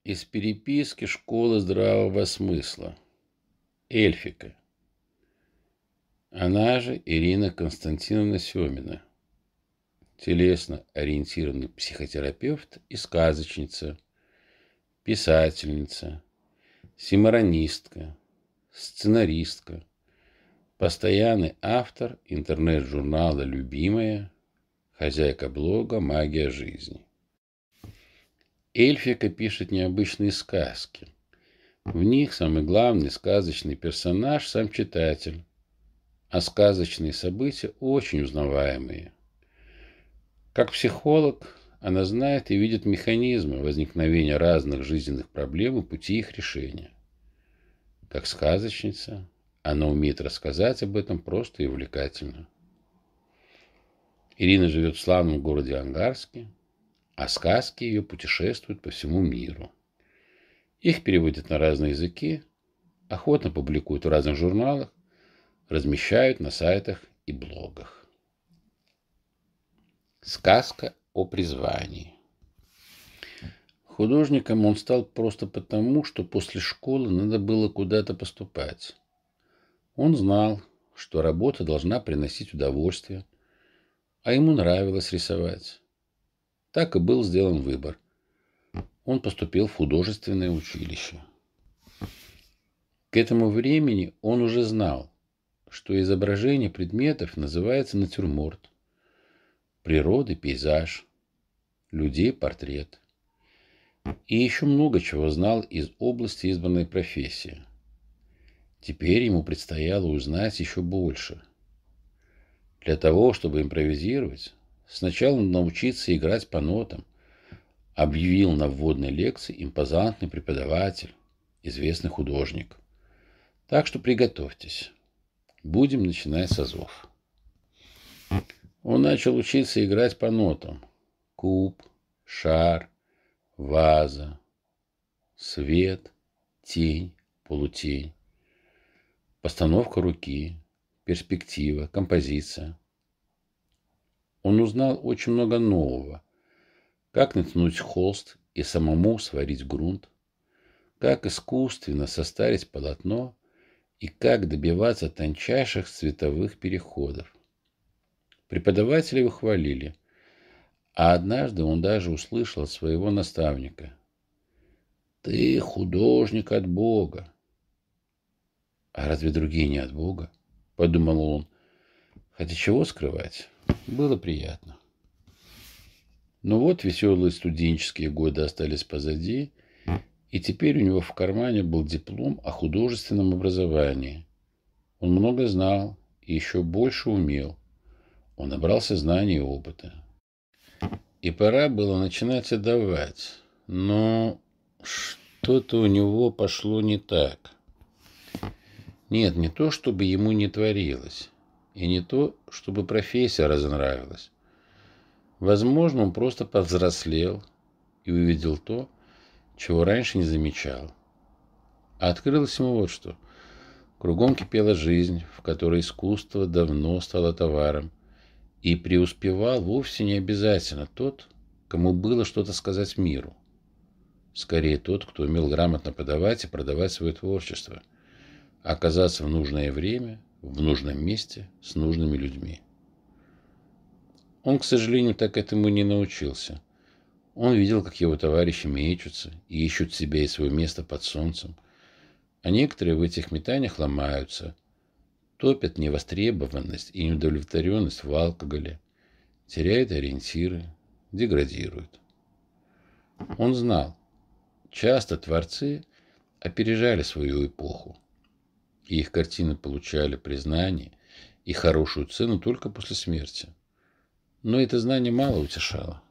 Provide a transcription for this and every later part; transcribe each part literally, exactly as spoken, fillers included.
Из переписки школы здравого смысла. Эльфика. Она же Ирина Константиновна Семина. Телесно ориентированный психотерапевт и сказочница, писательница, симаронистка, сценаристка, постоянный автор интернет-журнала «Любимая», хозяйка блога «Магия жизни». Эльфика пишет необычные сказки. В них самый главный сказочный персонаж – сам читатель, а сказочные события очень узнаваемые. Как психолог, она знает и видит механизмы возникновения разных жизненных проблем и пути их решения. Как сказочница, она умеет рассказать об этом просто и увлекательно. Ирина живет в славном городе Ангарске, а сказки ее путешествуют по всему миру. Их переводят на разные языки, охотно публикуют в разных журналах, размещают на сайтах и блогах. Сказка о призвании. Художником он стал просто потому, что после школы надо было куда-то поступать. Он знал, что работа должна приносить удовольствие, а ему нравилось рисовать. Так и был сделан выбор. Он поступил в художественное училище. К этому времени он уже знал, что изображение предметов называется натюрморт, природы пейзаж, людей портрет. И еще много чего знал из области избранной профессии. Теперь ему предстояло узнать еще больше. Для того, чтобы импровизировать, сначала надо научиться играть по нотам, объявил на вводной лекции импозантный преподаватель, известный художник. Так что приготовьтесь. Будем начинать с азов. Он начал учиться играть по нотам. Куб, шар, ваза, свет, тень, полутень, постановка руки, перспектива, композиция. Он узнал очень много нового. Как натянуть холст и самому сварить грунт, как искусственно состарить полотно и как добиваться тончайших цветовых переходов. Преподаватели его хвалили, а однажды он даже услышал от своего наставника: «Ты художник от Бога». «А разве другие не от Бога?» — подумал он. Хотя чего скрывать, было приятно. Но вот веселые студенческие годы остались позади, и теперь у него в кармане был диплом о художественном образовании. Он много знал и еще больше умел. Он набрался знаний и опыта. И пора было начинать отдавать. Но что-то у него пошло не так. Нет, не то, чтобы ему не творилось, и не то, чтобы профессия разонравилась. Возможно, он просто повзрослел и увидел то, чего раньше не замечал. А открылось ему вот что. Кругом кипела жизнь, в которой искусство давно стало товаром, и преуспевал вовсе не обязательно тот, кому было что-то сказать миру. Скорее тот, кто умел грамотно подавать и продавать свое творчество, оказаться в нужное время, в нужном месте, с нужными людьми. Он, к сожалению, так этому не научился. Он видел, как его товарищи мечутся и ищут себя и свое место под солнцем. А некоторые в этих метаниях ломаются, топят невостребованность и неудовлетворенность в алкоголе, теряют ориентиры, деградируют. Он знал, часто творцы опережали свою эпоху, и их картины получали признание и хорошую цену только после смерти. Но это знание мало утешало.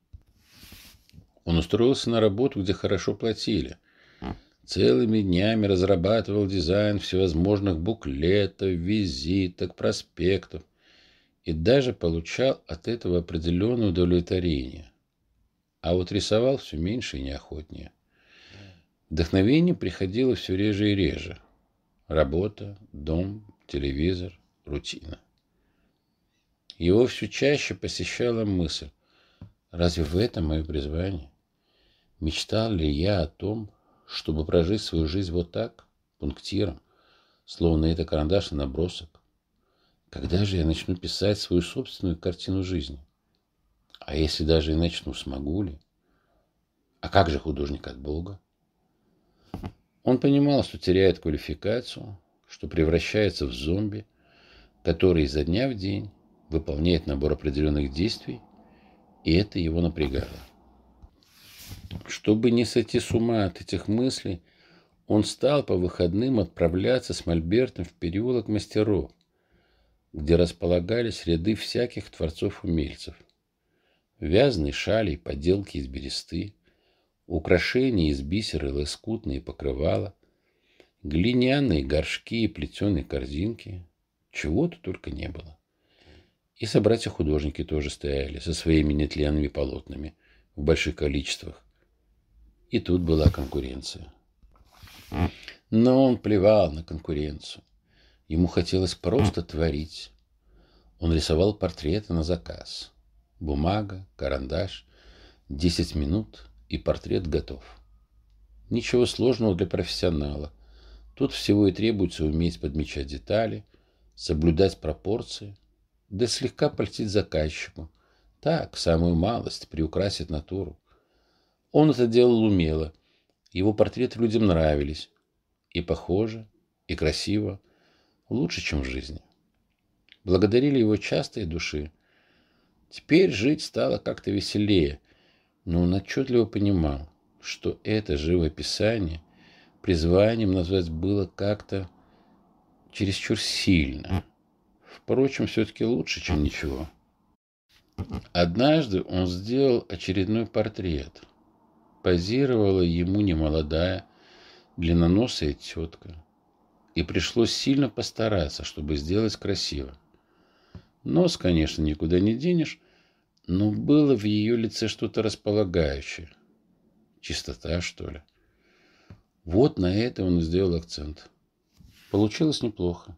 Он устроился на работу, где хорошо платили. Целыми днями разрабатывал дизайн всевозможных буклетов, визиток, проспектов. И даже получал от этого определенное удовлетворение. А вот рисовал все меньше и неохотнее. Вдохновение приходило все реже и реже. Работа, дом, телевизор, рутина. Его все чаще посещала мысль: разве в этом мое призвание? Мечтал ли я о том, чтобы прожить свою жизнь вот так, пунктиром, словно это карандаш и набросок? Когда же я начну писать свою собственную картину жизни? А если даже и начну, смогу ли? А как же художник от Бога? Он понимал, что теряет квалификацию, что превращается в зомби, который изо дня в день выполняет набор определенных действий, и это его напрягало. Чтобы не сойти с ума от этих мыслей, он стал по выходным отправляться с мольбертом в переулок мастеров, где располагались ряды всяких творцов-умельцев. Вязаные шали и поделки из бересты, украшения из бисера и лоскутные покрывала, глиняные горшки и плетеные корзинки. Чего-то только не было. И собратья-художники тоже стояли со своими нетленными полотнами в больших количествах. И тут была конкуренция. Но он плевал на конкуренцию. Ему хотелось просто творить. Он рисовал портреты на заказ. Бумага, карандаш, десять минут, и портрет готов. Ничего сложного для профессионала. Тут всего и требуется уметь подмечать детали, соблюдать пропорции, да слегка польстить заказчику. Так, самую малость, приукрасить натуру. Он это делал умело. Его портреты людям нравились. И похоже, и красиво. Лучше, чем в жизни. Благодарили его часто и души. Теперь жить стало как-то веселее. Но он отчетливо понимал, что это живописание призванием назвать было как-то чересчур сильно. Впрочем, все-таки лучше, чем ничего. Однажды он сделал очередной портрет. Позировала ему немолодая, длинноносая тетка. И пришлось сильно постараться, чтобы сделать красиво. Нос, конечно, никуда не денешь, но было в ее лице что-то располагающее. Чистота, что ли. Вот на это он и сделал акцент. Получилось неплохо.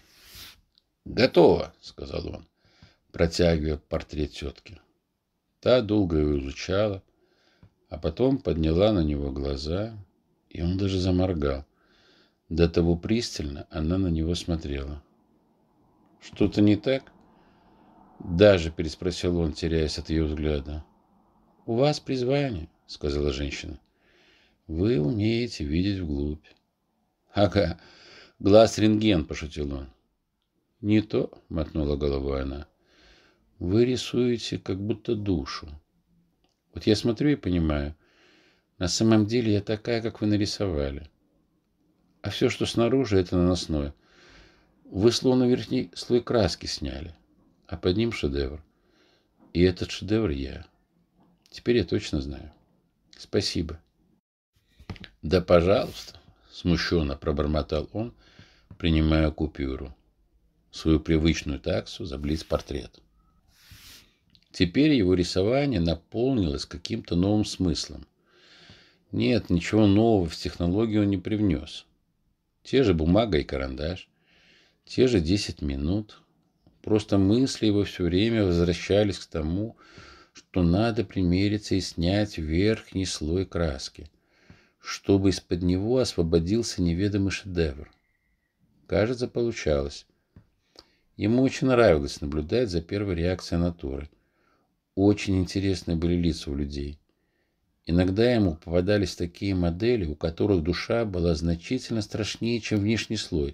«Готово», — сказал он, протягивая портрет тетки. Та долго его изучала, а потом подняла на него глаза, и он даже заморгал. До того пристально она на него смотрела. «Что-то не так?» Даже переспросил он, теряясь от ее взгляда. «У вас призвание», — сказала женщина. «Вы умеете видеть вглубь». «Ага, глаз-рентген», — пошутил он. «Не то», — мотнула головой она. «Вы рисуете как будто душу. Вот я смотрю и понимаю, на самом деле я такая, как вы нарисовали. А все, что снаружи, это наносное. Вы словно верхний слой краски сняли, а под ним шедевр. И этот шедевр я. Теперь я точно знаю. Спасибо». «Да, пожалуйста», — смущенно пробормотал он, принимая купюру. Свою привычную таксу за блиц-портрет. Теперь его рисование наполнилось каким-то новым смыслом. Нет, ничего нового в технологию он не привнес. Те же бумага и карандаш, те же десять минут. Просто мысли его все время возвращались к тому, что надо примериться и снять верхний слой краски, чтобы из-под него освободился неведомый шедевр. Кажется, получалось. Ему очень нравилось наблюдать за первой реакцией натуры. Очень интересные были лица у людей. Иногда ему попадались такие модели, у которых душа была значительно страшнее, чем внешний слой.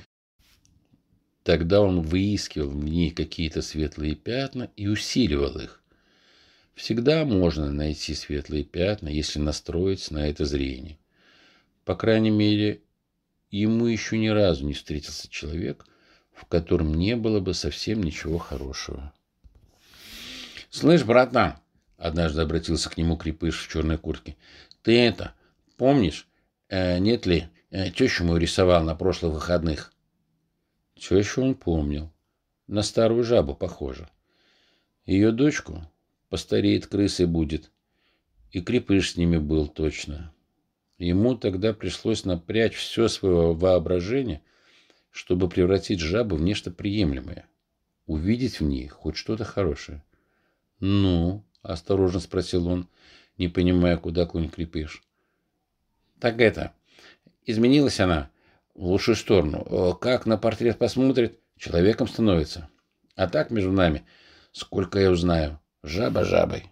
Тогда он выискивал в ней какие-то светлые пятна и усиливал их. Всегда можно найти светлые пятна, если настроиться на это зрение. По крайней мере, ему еще ни разу не встретился человек, в котором не было бы совсем ничего хорошего. «Слышь, братан», — однажды обратился к нему крепыш в черной куртке, — «ты это, помнишь, э, нет ли, э, тещу мою рисовал на прошлых выходных?» Тещу он помнил. На старую жабу похоже. Ее дочку постареет, крысой будет. И крепыш с ними был точно. Ему тогда пришлось напрячь все свое воображение, чтобы превратить жабу в нечто приемлемое. Увидеть в ней хоть что-то хорошее. «Ну?» — осторожно спросил он. не понимая, куда клонит Крепыш. Так это, изменилась она в лучшую сторону. Как на портрет посмотрит, человеком становится. А так между нами, сколько я узнаю, жаба жабой.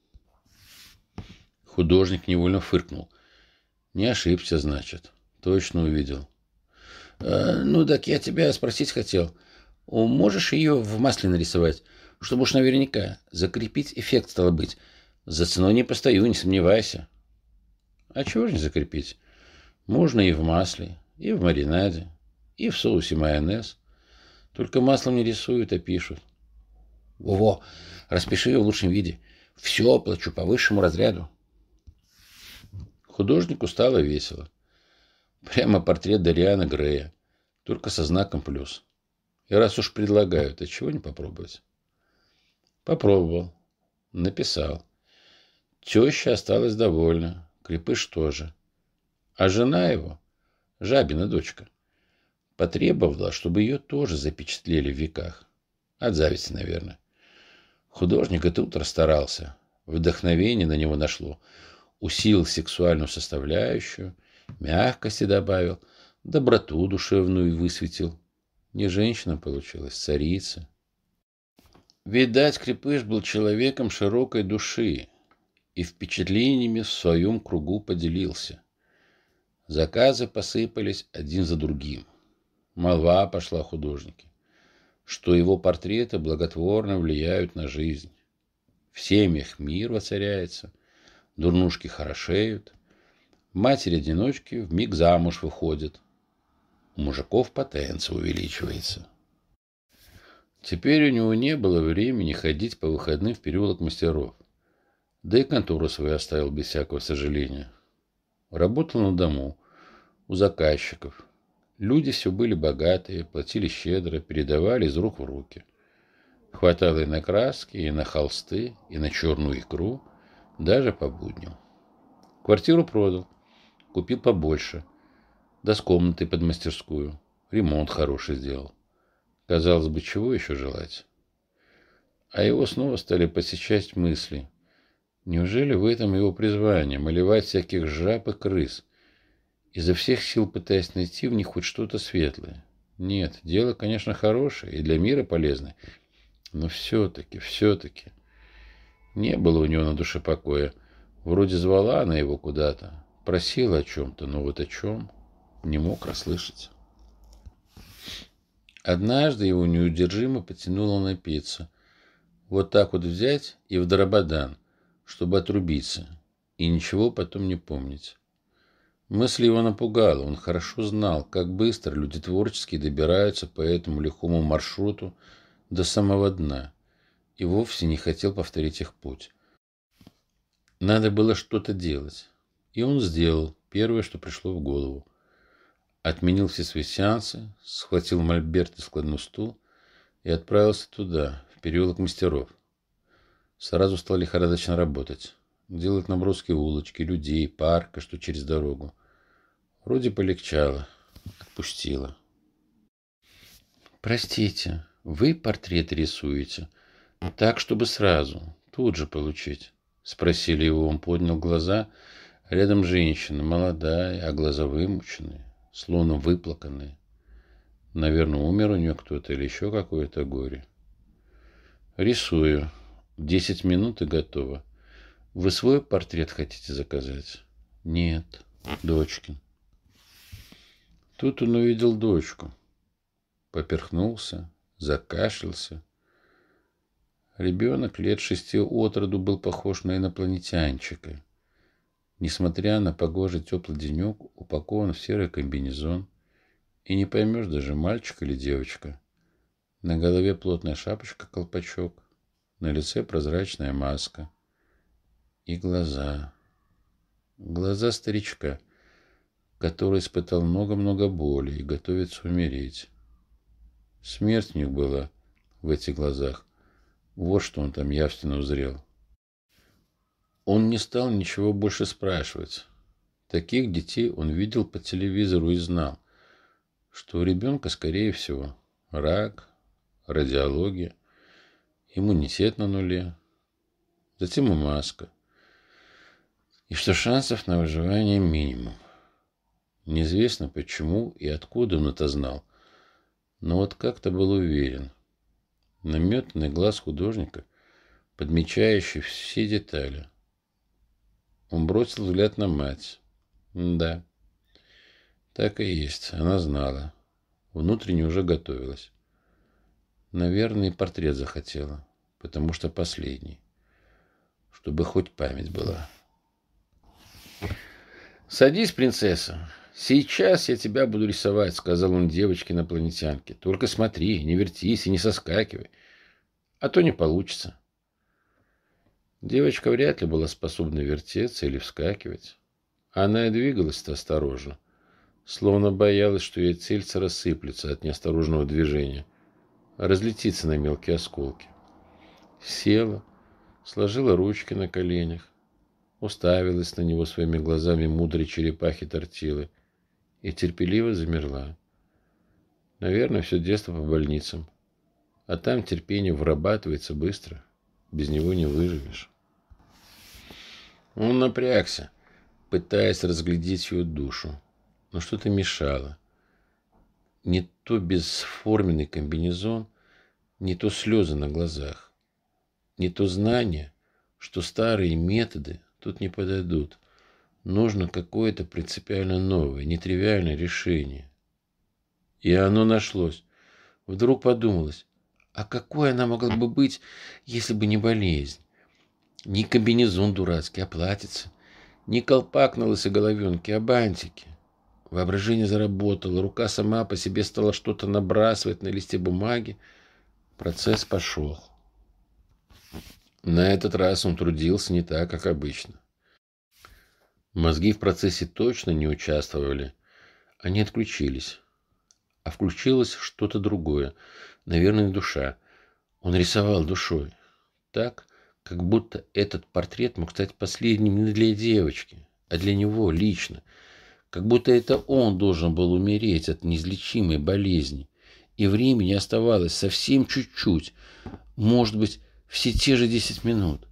Художник невольно фыркнул. Не ошибся, значит. Точно увидел. Э, ну, так я тебя спросить хотел. Можешь ее в масле нарисовать, чтобы уж наверняка закрепить эффект, стало быть. За ценой не постою, не сомневайся. А чего же не закрепить? Можно и в масле, и в маринаде, и в соусе майонез. Только маслом не рисуют, а пишут. Во-во, распиши ее в лучшем виде. Все оплачу по высшему разряду. Художнику стало весело. Прямо портрет Дориана Грея, только со знаком плюс. И раз уж предлагают, а чего не попробовать? Попробовал. Написал. Теща осталась довольна. Крепыш тоже. А жена его, жабина дочка, потребовала, чтобы ее тоже запечатлели в веках. От зависти, наверное. Художник и тут расстарался. Вдохновение на него нашло. Усилил сексуальную составляющую, мягкости добавил, доброту душевную высветил. Не женщина получилась, царица. Видать, Крепыш был человеком широкой души и впечатлениями в своем кругу поделился. Заказы посыпались один за другим. Молва пошла о художнике, что его портреты благотворно влияют на жизнь. В семьях мир воцаряется, дурнушки хорошеют, матери-одиночки вмиг замуж выходят, у мужиков потенция увеличивается. Теперь у него не было времени ходить по выходным в переулок мастеров, да и контору свою оставил без всякого сожаления. Работал на дому, у заказчиков. Люди все были богатые, платили щедро, передавали из рук в руки. Хватало и на краски, и на холсты, и на черную икру, даже по будням. Квартиру продал, купил побольше, да с комнатой под мастерскую. Ремонт хороший сделал. Казалось бы, чего еще желать? А его снова стали посещать мысли. Неужели в этом его призвание — малевать всяких жаб и крыс, изо всех сил пытаясь найти в них хоть что-то светлое? Нет, дело, конечно, хорошее и для мира полезное, но все-таки, все-таки не было у него на душе покоя. Вроде звала она его куда-то, просила о чем-то, но вот о чем не мог расслышать. Однажды его неудержимо потянуло напиться. Вот так вот взять и в дрободан, чтобы отрубиться, и ничего потом не помнить. Мысль его напугала. Он хорошо знал, как быстро люди творческие добираются по этому лихому маршруту до самого дна, и вовсе не хотел повторить их путь. Надо было что-то делать, и он сделал первое, что пришло в голову. Отменил все свои сеансы, схватил мольберт и складной стул и отправился туда, в переулок мастеров. Сразу стал лихорадочно работать, делать наброски улочки, людей, парка, что через дорогу. Вроде полегчало, отпустило. «Простите, вы портрет рисуете? Так, чтобы сразу, тут же получить?» Спросили его, он поднял глаза. Рядом женщина, молодая, а глаза вымученные, словно выплаканные. Наверное, умер у нее кто-то или еще какое-то горе. «Рисую. Десять минут и готово. Вы свой портрет хотите заказать?» «Нет, дочкин». Тут он увидел дочку. Поперхнулся, закашлялся. Ребенок лет шести от роду был похож на инопланетянчика. Несмотря на погожий теплый денек, упакован в серый комбинезон. И не поймешь даже, мальчик или девочка. На голове плотная шапочка-колпачок. На лице прозрачная маска. И глаза. Глаза старичка, который испытал много-много боли и готовится умереть. Смерть у них была в этих глазах. Вот что он там явственно узрел. Он не стал ничего больше спрашивать. Таких детей он видел по телевизору и знал, что у ребенка, скорее всего, рак, радиология, иммунитет на нуле, затем и маска. и что шансов на выживание минимум. Неизвестно почему и откуда он это знал, но вот как-то был уверен. Наметанный глаз художника, подмечающий все детали. Он бросил взгляд на мать. Да, так и есть, она знала. Внутренне уже готовилась. Наверное, и портрет захотела, потому что последний. Чтобы хоть память была. «Садись, принцесса. Сейчас я тебя буду рисовать», — сказал он девочке-инопланетянке. «Только смотри, не вертись и не соскакивай, а то не получится». Девочка вряд ли была способна вертеться или вскакивать. Она и двигалась-то осторожно, словно боялась, что ее тельце рассыплется от неосторожного движения, разлетится на мелкие осколки. Села, сложила ручки на коленях, уставилась на него своими глазами мудрой черепахи Тортилы и терпеливо замерла. Наверное, все детство по больницам, а там терпение вырабатывается быстро, без него не выживешь. Он напрягся, пытаясь разглядеть ее душу, но что-то мешало. Не то бесформенный комбинезон, не то слезы на глазах, не то знание, что старые методы тут не подойдут. Нужно какое-то принципиально новое, нетривиальное решение. И оно нашлось. Вдруг подумалось, а какой она могла бы быть, если бы не болезнь? Не комбинезон дурацкий, а платьице. Не колпак на лысой головенке, а бантики. Воображение заработало, рука сама по себе стала что-то набрасывать на листе бумаги. Процесс пошел. На этот раз он трудился не так, как обычно. Мозги в процессе точно не участвовали. Они отключились. А включилось что-то другое. Наверное, душа. Он рисовал душой. Так, как будто этот портрет мог стать последним не для девочки, а для него лично. Как будто это он должен был умереть от неизлечимой болезни. И времени оставалось совсем чуть-чуть. Может быть, все те же десять минут.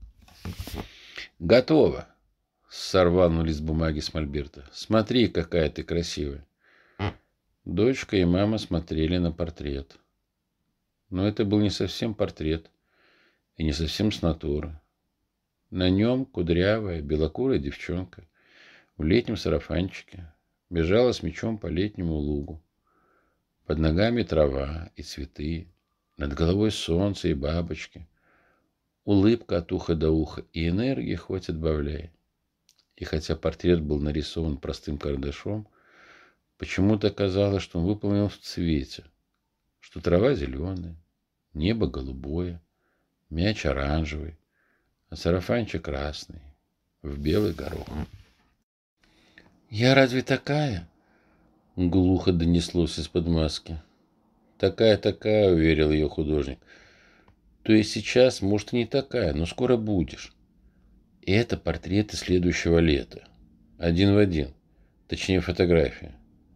«Готово!» — сорвал на лист бумаги с мольберта. «Смотри, какая ты красивая!» Дочка и мама смотрели на портрет. Но это был не совсем портрет и не совсем с натуры. На нем кудрявая, белокурая девчонка в летнем сарафанчике бежала с мячом по летнему лугу. Под ногами трава и цветы, над головой солнце и бабочки. Улыбка от уха до уха и энергии хоть отбавляй. И хотя портрет был нарисован простым карандашом, почему-то казалось, что он выполнен в цвете, что трава зеленая, небо голубое, мяч оранжевый, а сарафанчик красный, в белый горох. «Я разве такая?» — глухо донеслось из-под маски. «Такая-такая», — уверил ее художник. «То есть сейчас, может, и не такая, но скоро будешь. И это портреты следующего лета. Один в один. Точнее, фотография».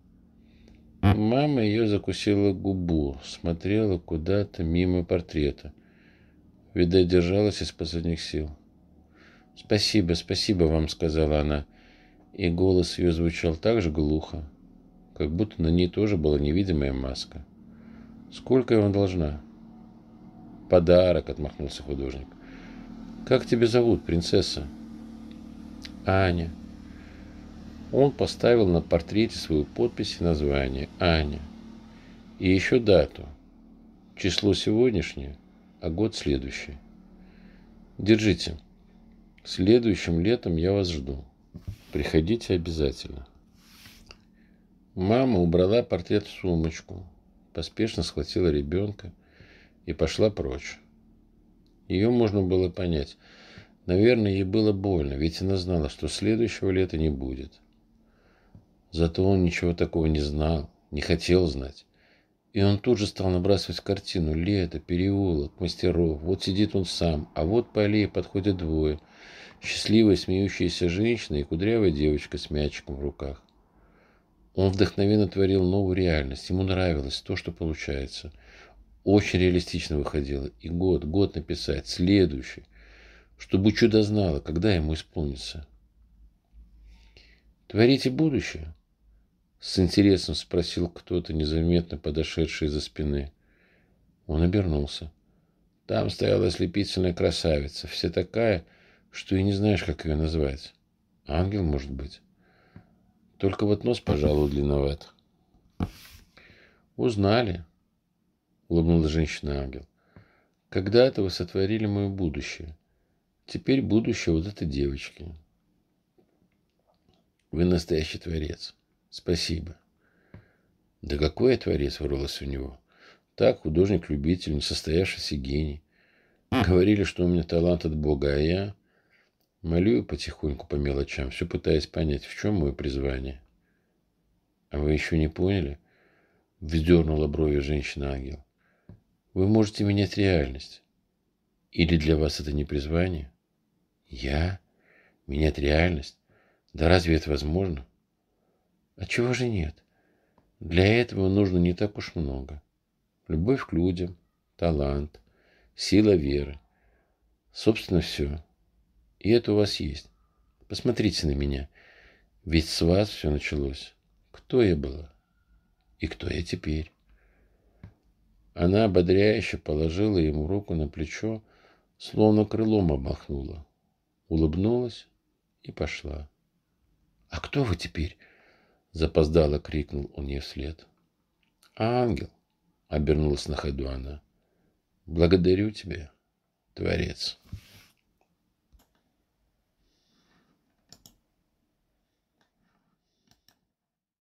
Мама ее закусила губу, смотрела куда-то мимо портрета. Видать, держалась из последних сил. «Спасибо, спасибо вам», — сказала она. И голос ее звучал так же глухо, как будто на ней тоже была невидимая маска. «Сколько я вам должна?» «Подарок», — отмахнулся художник. «Как тебя зовут, принцесса?» «Аня». Он поставил на портрете свою подпись и название «Аня». И еще дату. Число сегодняшнее, а год следующий. «Держите. Следующим летом я вас жду. Приходите обязательно». Мама убрала портрет в сумочку, поспешно схватила ребенка и пошла прочь. Ее можно было понять. Наверное, ей было больно, ведь она знала, что следующего лета не будет. Зато он ничего такого не знал, не хотел знать. И он тут же стал набрасывать картину. Лето, переулок, мастеров. Вот сидит он сам, а вот по аллее подходят двое. Счастливая, смеющаяся женщина и кудрявая девочка с мячиком в руках. Он вдохновенно творил новую реальность. Ему нравилось то, что получается. Очень реалистично выходило. И год, год написать, следующий. Чтобы чудо знало, когда ему исполнится. Творите будущее? С интересом спросил кто-то, незаметно подошедший из-за спины. Он обернулся. Там стояла ослепительная красавица, вся такая, что и не знаешь, как ее назвать. Ангел, может быть. Только вот нос, пожалуй, длинноват. Узнали, улыбнулась женщина-ангел. Когда-то вы сотворили мое будущее. Теперь будущее вот этой девочки. Вы настоящий творец. Спасибо. Да какой я творец, вырвалось у него. Так, художник-любитель, несостоявшийся гений. Говорили, что у меня талант от Бога, а я молю потихоньку по мелочам, все пытаясь понять, в чем мое призвание. А вы еще не поняли? Вздернула брови женщина-ангел. Вы можете менять реальность. Или для вас это не призвание? Я? Менять реальность? Да разве это возможно? А чего же нет? Для этого нужно не так уж много. Любовь к людям, талант, сила веры. Собственно, все. И это у вас есть. Посмотрите на меня. Ведь с вас все началось. Кто я была? И кто я теперь? Она ободряюще положила ему руку на плечо, словно крылом обмахнула. Улыбнулась и пошла. «А кто вы теперь?» — запоздало крикнул он ей вслед. «Ангел!» — обернулась на ходу она. «Благодарю тебя, Творец».